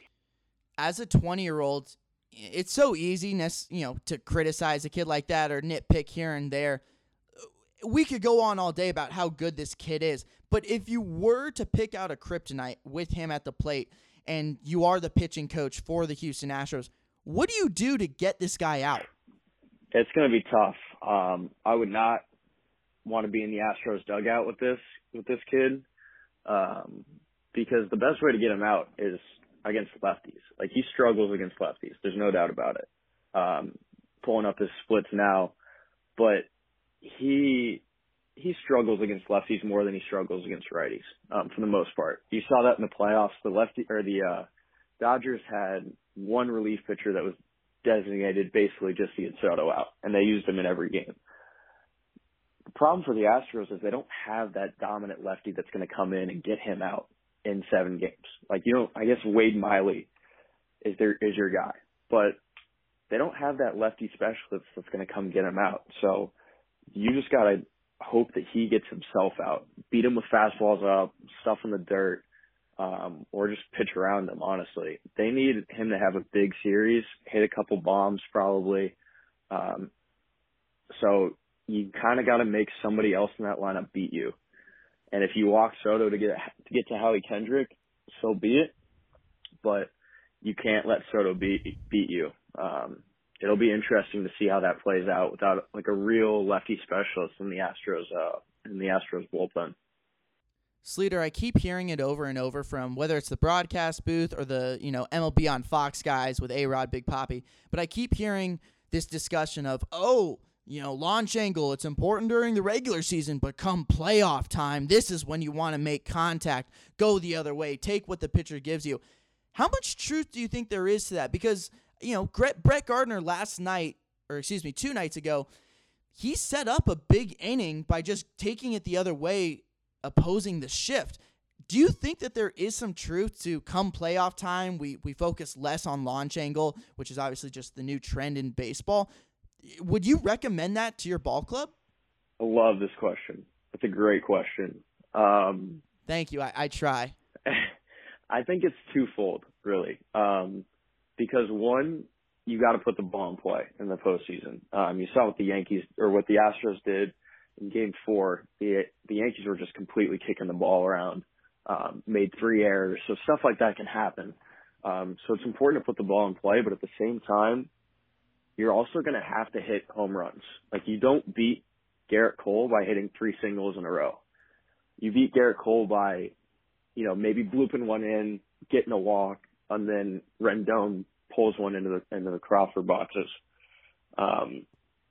As a twenty-year-old, it's so easy, you know, to criticize a kid like that or nitpick here and there. We could go on all day about how good this kid is, but if you were to pick out a kryptonite with him at the plate and you are the pitching coach for the Houston Astros, what do you do to get this guy out? It's going to be tough. Um, I would not want to be in the Astros dugout with this with this kid um, because the best way to get him out is against lefties. Like, he struggles against lefties. There's no doubt about it. Um, pulling up his splits now, but he he struggles against lefties more than he struggles against righties um, for the most part. You saw that in the playoffs. The lefty or the uh, Dodgers had one relief pitcher that was designated basically just to get Soto out, and they used him in every game. The problem for the Astros is they don't have that dominant lefty that's going to come in and get him out in seven games. Like, you know, I guess Wade Miley is their is your guy, but they don't have that lefty specialist that's going to come get him out. So you just got to hope that he gets himself out, beat him with fastballs up, stuff in the dirt, um, or just pitch around them, honestly. They need him to have a big series, hit a couple bombs probably. Um, so you kind of got to make somebody else in that lineup beat you. And if you walk Soto to get to get to Howie Kendrick, so be it. But you can't let Soto beat beat you. Um, it'll be interesting to see how that plays out without like a real lefty specialist in the Astros uh, in the Astros bullpen. Sleeter, I keep hearing it over and over from whether it's the broadcast booth or the, you know, M L B on Fox guys with A-Rod, Big Papi, but I keep hearing this discussion of, oh, you know, launch angle, it's important during the regular season, but come playoff time, this is when you want to make contact, go the other way, take what the pitcher gives you. How much truth do you think there is to that? Because, you know, Brett Gardner last night, or excuse me, two nights ago, he set up a big inning by just taking it the other way, opposing the shift. Do you think that there is some truth to come playoff time, we, we focus less on launch angle, which is obviously just the new trend in baseball? Would you recommend that to your ball club? I love this question. It's a great question. Um, Thank you. I, I try. I think it's twofold, really. Um, because one, you got to put the ball in play in the postseason. Um, you saw what the Yankees or what the Astros did in Game Four. The the Yankees were just completely kicking the ball around, um, made three errors. So stuff like that can happen. Um, so it's important to put the ball in play, but at the same time, you're also going to have to hit home runs. Like, you don't beat Garrett Cole by hitting three singles in a row. You beat Garrett Cole by, you know, maybe blooping one in, getting a walk, and then Rendon pulls one into the into the Crawford boxes. Um,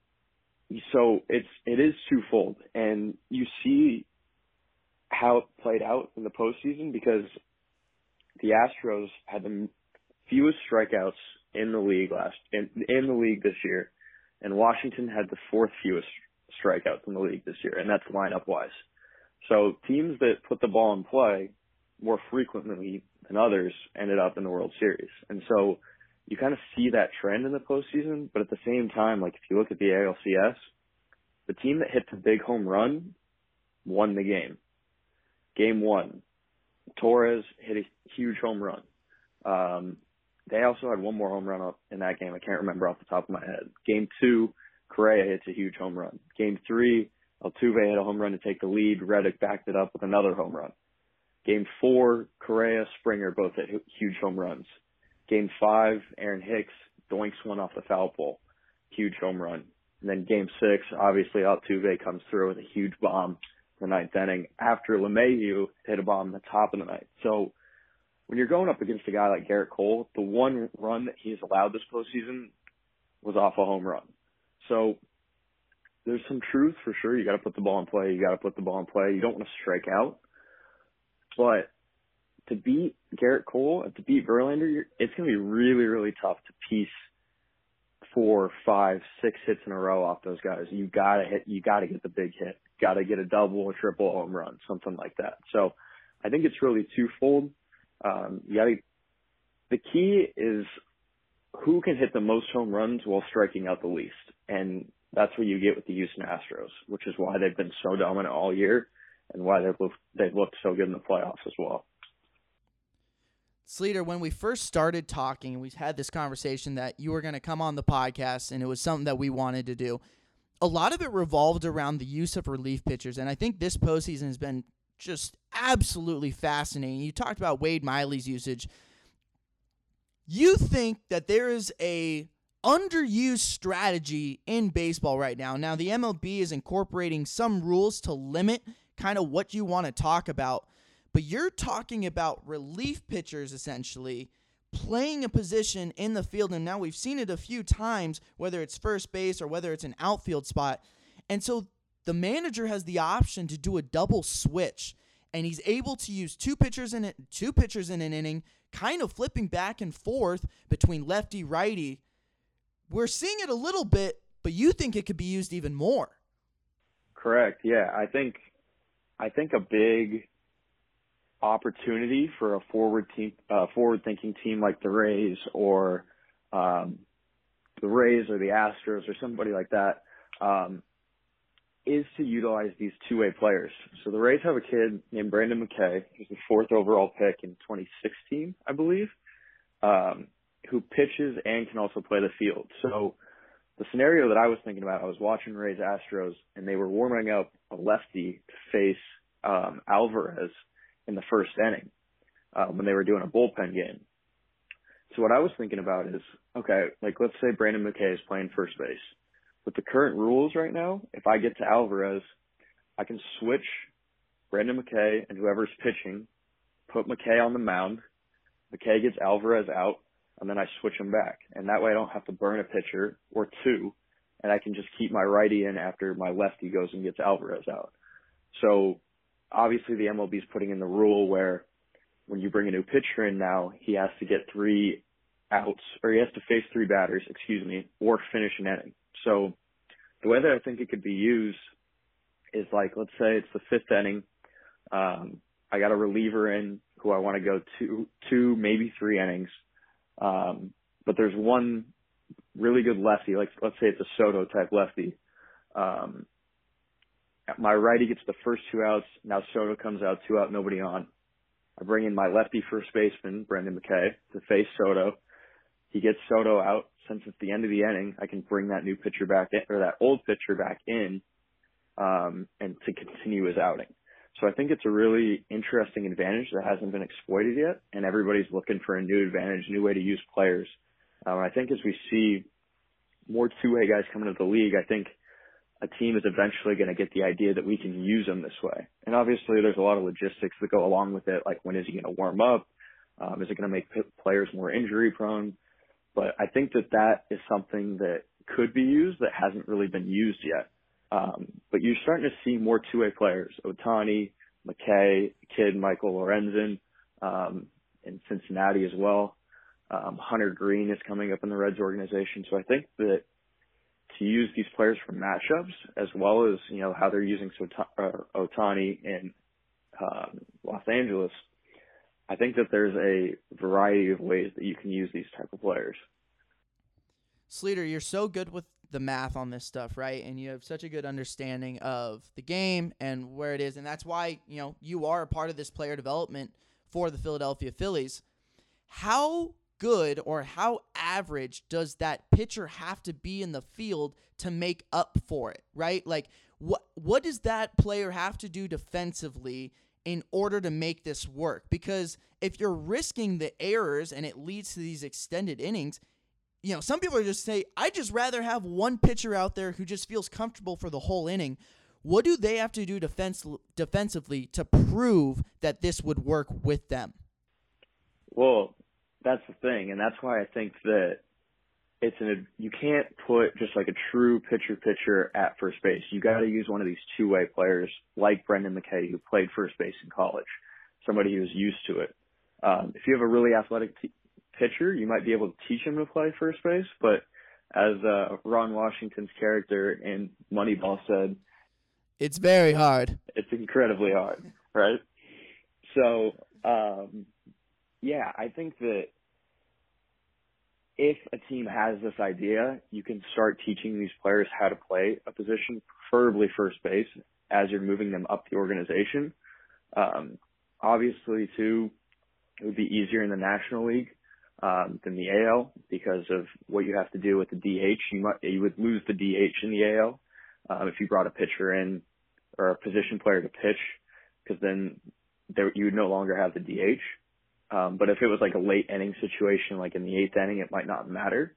so it's it is twofold, and you see how it played out in the postseason because the Astros had the fewest strikeouts in the league last in in the league this year, and Washington had the fourth fewest strikeouts in the league this year, and that's lineup wise. So teams that put the ball in play more frequently than others ended up in the World Series. And so you kind of see that trend in the postseason, but at the same time, like if you look at the A L C S, the team that hit the big home run won the game. Game one, Torres hit a huge home run. Um, they also had one more home run up in that game. I can't remember off the top of my head. Game two, Correa hits a huge home run. Game three, Altuve hit a home run to take the lead. Reddick backed it up with another home run. Game four, Correa, Springer both hit huge home runs. Game five, Aaron Hicks doinks one off the foul pole. Huge home run. And then game six, obviously Altuve comes through with a huge bomb in the ninth inning after LeMahieu hit a bomb in the top of the ninth. So when you're going up against a guy like Garrett Cole, the one run that he's allowed this postseason was off a home run. So there's some truth for sure. You got to put the ball in play. You got to put the ball in play. You don't want to strike out. But to beat Garrett Cole and to beat Verlander, it's going to be really, really tough to piece four, five, six hits in a row off those guys. You got to hit. You got to get the big hit. Got to get a double, a triple, home run, something like that. So I think it's really twofold. Um, you got to. The key is who can hit the most home runs while striking out the least, and that's what you get with the Houston Astros, which is why they've been so dominant all year and why they've looked, they've looked so good in the playoffs as well. Sleater, when we first started talking, we had this conversation that you were going to come on the podcast, and it was something that we wanted to do. A lot of it revolved around the use of relief pitchers, and I think this postseason has been just absolutely fascinating. You talked about Wade Miley's usage. You think that there is a underused strategy in baseball right now. Now, the M L B is incorporating some rules to limit kind of what you want to talk about, but you're talking about relief pitchers essentially playing a position in the field, and now we've seen it a few times, whether it's first base or whether it's an outfield spot. And so the manager has the option to do a double switch, and he's able to use two pitchers in it, two pitchers in an inning, kind of flipping back and forth between lefty, righty. We're seeing it a little bit, but you think it could be used even more. Correct. Yeah, I think I think a big opportunity for a forward team, uh, forward-thinking team like the Rays or um, the Rays or the Astros or somebody like that um, is to utilize these two-way players. So the Rays have a kid named Brandon McKay, who's the fourth overall pick in twenty sixteen, I believe. Um, who pitches and can also play the field. So the scenario that I was thinking about, I was watching Rays Astros, and they were warming up a lefty to face um, Alvarez in the first inning uh, when they were doing a bullpen game. So what I was thinking about is, okay, like let's say Brandon McKay is playing first base. With the current rules right now, if I get to Alvarez, I can switch Brandon McKay and whoever's pitching, put McKay on the mound, McKay gets Alvarez out, and then I switch them back. And that way I don't have to burn a pitcher or two, and I can just keep my righty in after my lefty goes and gets Alvarez out. So obviously the M L B is putting in the rule where when you bring a new pitcher in now, he has to get three outs, or he has to face three batters, excuse me, or finish an inning. So the way that I think it could be used is like, let's say it's the fifth inning. Um, I got a reliever in who I want to go two, two, maybe three innings. Um, but there's one really good lefty, like let's say it's a Soto type lefty. Um, my righty gets the first two outs. Now Soto comes out, two out, nobody on. I bring in my lefty first baseman, Brendan McKay, to face Soto. He gets Soto out. Since it's the end of the inning, I can bring that new pitcher back in, or that old pitcher back in, um, and to continue his outing. So I think it's a really interesting advantage that hasn't been exploited yet, and everybody's looking for a new advantage, new way to use players. Um, I think as we see more two-way guys coming into the league, I think a team is eventually going to get the idea that we can use them this way. And obviously there's a lot of logistics that go along with it, like when is he going to warm up? Um, is it going to make p- players more injury-prone? But I think that that is something that could be used that hasn't really been used yet. Um, but you're starting to see more two-way players. Ohtani, McKay, Kid, Michael Lorenzen, um, in Cincinnati as well. Um, Hunter Green is coming up in the Reds organization. So I think that to use these players for matchups, as well as, you know, how they're using Ohtani in um, Los Angeles, I think that there's a variety of ways that you can use these type of players. Sleater, you're so good with the math on this stuff, right? And you have such a good understanding of the game and where it is. And that's why, you know, you are a part of this player development for the Philadelphia Phillies. How good or how average does that pitcher have to be in the field to make up for it, right? Like, what what does that player have to do defensively in order to make this work? Because if you're risking the errors and it leads to these extended innings, you know, some people are just say, I'd just rather have one pitcher out there who just feels comfortable for the whole inning. What do they have to do defense, defensively to prove that this would work with them? Well, that's the thing, and that's why I think that it's an you can't put just like a true pitcher-pitcher at first base. You got to use one of these two-way players like Brendan McKay, who played first base in college, somebody who's used to it. Um, if you have a really athletic t- pitcher, you might be able to teach him to play first base, but as uh, Ron Washington's character in Moneyball said, it's very hard. It's incredibly hard, right? So, um, yeah, I think that if a team has this idea, you can start teaching these players how to play a position, preferably first base, as you're moving them up the organization. Um, obviously, too, it would be easier in the National League um, than the A L because of what you have to do with the D H. You might you would lose the D H in the A L um, if you brought a pitcher in or a position player to pitch, because then there, you would no longer have the D H. Um, but if it was like a late inning situation, like in the eighth inning, it might not matter.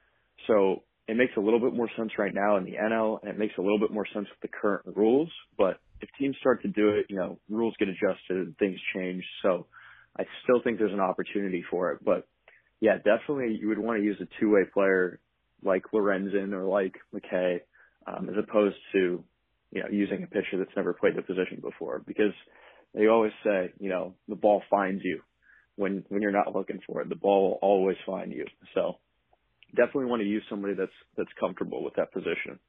So it makes a little bit more sense right now in the N L, and it makes a little bit more sense with the current rules. But if teams start to do it, you know, rules get adjusted and things change. So I still think there's an opportunity for it. But yeah, definitely you would want to use a two-way player like Lorenzen or like McKay, um, as opposed to, you know, using a pitcher that's never played the position before, because they always say, you know, the ball finds you. When when you're not looking for it, the ball will always find you. So definitely want to use somebody that's that's comfortable with that position.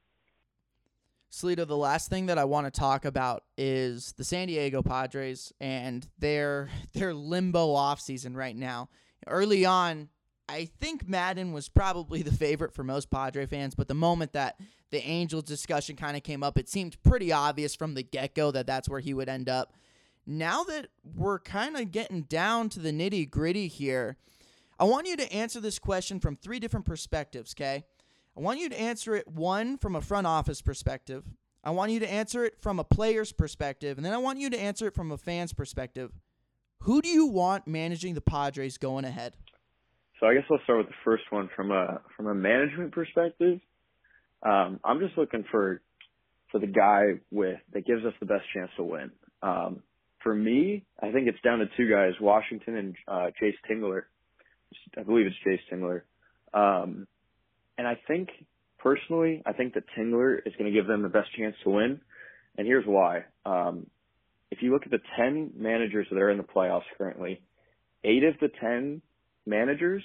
Sleater, the last thing that I want to talk about is the San Diego Padres and their their limbo offseason right now. Early on, I think Madden was probably the favorite for most Padre fans, but the moment that the Angels discussion kind of came up, it seemed pretty obvious from the get-go that that's where he would end up. Now that we're kind of getting down to the nitty-gritty here, I want you to answer this question from three different perspectives, okay? I want you to answer it, one, from a front office perspective. I want you to answer it from a player's perspective. And then I want you to answer it from a fan's perspective. Who do you want managing the Padres going ahead? So I guess I'll start with the first one from a from a management perspective. Um, I'm just looking for for the guy with that gives us the best chance to win. Um, For me, I think it's down to two guys, Washington and uh, Chase Tingler. I believe it's Chase Tingler. Um, and I think, personally, I think that Tingler is going to give them the best chance to win. And here's why. Um, if you look at the ten managers that are in the playoffs currently, eight of the ten managers,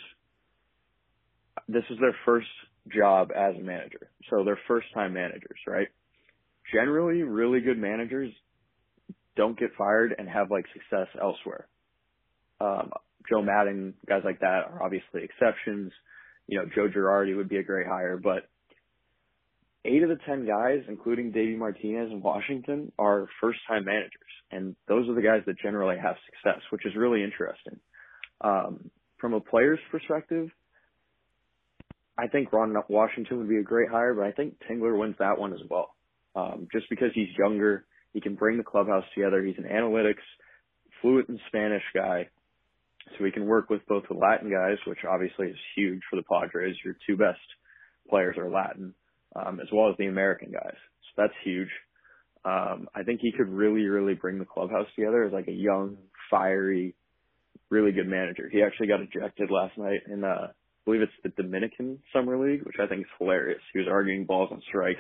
this is their first job as a manager. So they're first-time managers, right? Generally, really good managers don't get fired and have like success elsewhere. Um, Joe Madden, guys like that are obviously exceptions. You know, Joe Girardi would be a great hire, but eight of the ten guys, including Davey Martinez in Washington, are first-time managers, and those are the guys that generally have success, which is really interesting. Um, from a player's perspective, I think Ron Washington would be a great hire, but I think Tingler wins that one as well. Um, just because he's younger, he can bring the clubhouse together. He's an analytics, fluent in Spanish guy, so he can work with both the Latin guys, which obviously is huge for the Padres. Your two best players are Latin, um, as well as the American guys. So that's huge. Um, I think he could really, really bring the clubhouse together as like a young, fiery, really good manager. He actually got ejected last night in, uh, I believe it's the Dominican Summer League, which I think is hilarious. He was arguing balls on strike.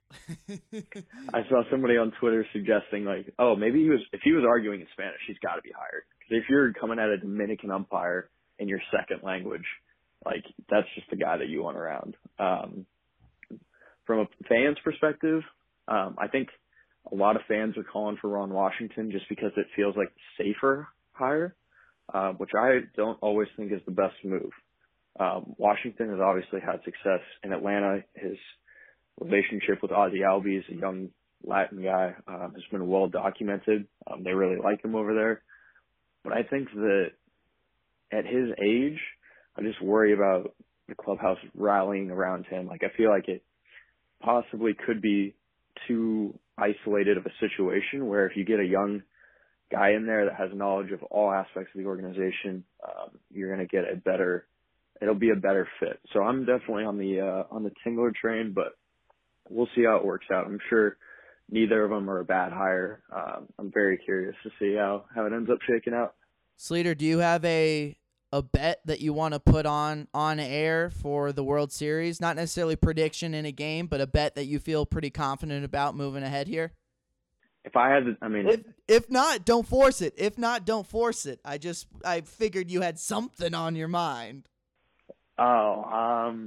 I saw somebody on Twitter suggesting like, oh, maybe he was, if he was arguing in Spanish, he's got to be hired. Because if you're coming at a Dominican umpire in your second language, like that's just the guy that you want around. Um, from a fan's perspective, um, I think a lot of fans are calling for Ron Washington just because it feels like the safer hire, uh, which I don't always think is the best move. Um, Washington has obviously had success in Atlanta. His relationship with Ozzie Albies, a young Latin guy, um, has been well documented. Um, they really like him over there. But I think that at his age, I just worry about the clubhouse rallying around him. Like, I feel like it possibly could be too isolated of a situation where if you get a young guy in there that has knowledge of all aspects of the organization, um, you're going to get a better It'll be a better fit. So I'm definitely on the uh, on the Tingler train, but we'll see how it works out. I'm sure neither of them are a bad hire. Um, I'm very curious to see how, how it ends up shaking out. Sleeter, do you have a a bet that you want to put on on air for the World Series? Not necessarily prediction in a game, but a bet that you feel pretty confident about moving ahead here? If I had, to, I mean, if, if not, don't force it. If not, don't force it. I just I figured you had something on your mind. Oh, um,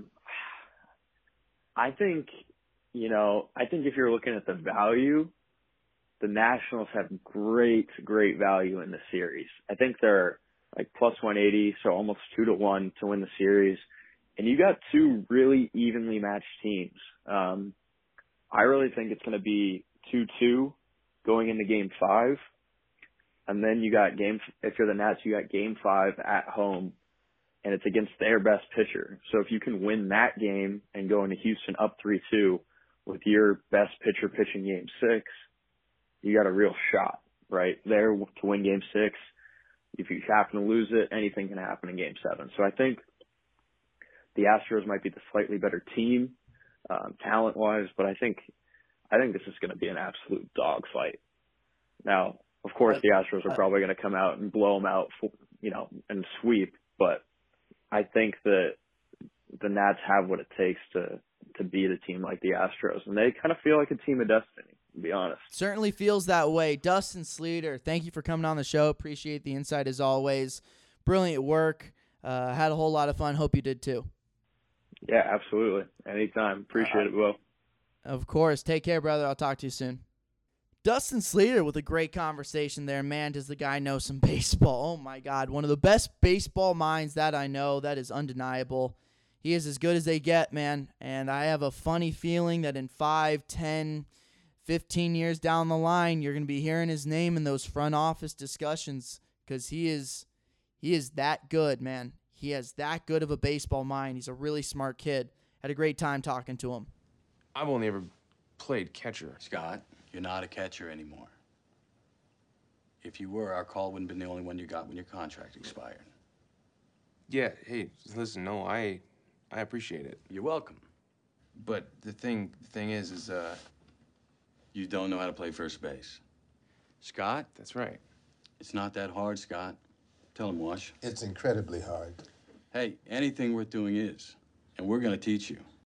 I think, you know, I think if you're looking at the value, the Nationals have great, great value in the series. I think they're like plus one eighty, so almost two to one to win the series. And you got two really evenly matched teams. Um, I really think it's going to be two two going into game five. And then you got game, if you're the Nats, you got game five at home. And it's against their best pitcher. So if you can win that game and go into Houston up three two with your best pitcher pitching game six, you got a real shot right there to win game six. If you happen to lose it, anything can happen in game seven. So I think the Astros might be the slightly better team, um, talent-wise, but I think I think this is going to be an absolute dogfight. Now, of course, the Astros are probably going to come out and blow them out, you know, and sweep, but I think that the Nats have what it takes to, to beat a team like the Astros, and they kind of feel like a team of destiny, to be honest. Certainly feels that way. Dustin Sleeter, thank you for coming on the show. Appreciate the insight as always. Brilliant work. Uh, had a whole lot of fun. Hope you did too. Yeah, absolutely. Anytime. Appreciate uh, it, Will. Of course. Take care, brother. I'll talk to you soon. Dustin Sleeter with a great conversation there. Man, does the guy know some baseball. Oh, my God. One of the best baseball minds that I know. That is undeniable. He is as good as they get, man. And I have a funny feeling that in five, ten, fifteen years down the line, you're going to be hearing his name in those front office discussions because he is, he is that good, man. He has that good of a baseball mind. He's a really smart kid. Had a great time talking to him. I've only ever played catcher. Scott, you're not a catcher anymore. If you were, our call wouldn't have been the only one you got when your contract expired. Yeah, hey, listen, no, I I appreciate it. You're welcome. But the thing the thing is, is, uh... You don't know how to play first base. Scott? That's right. It's not that hard, Scott. Tell him, Wash. It's incredibly hard. Hey, anything worth doing is. And we're gonna teach you.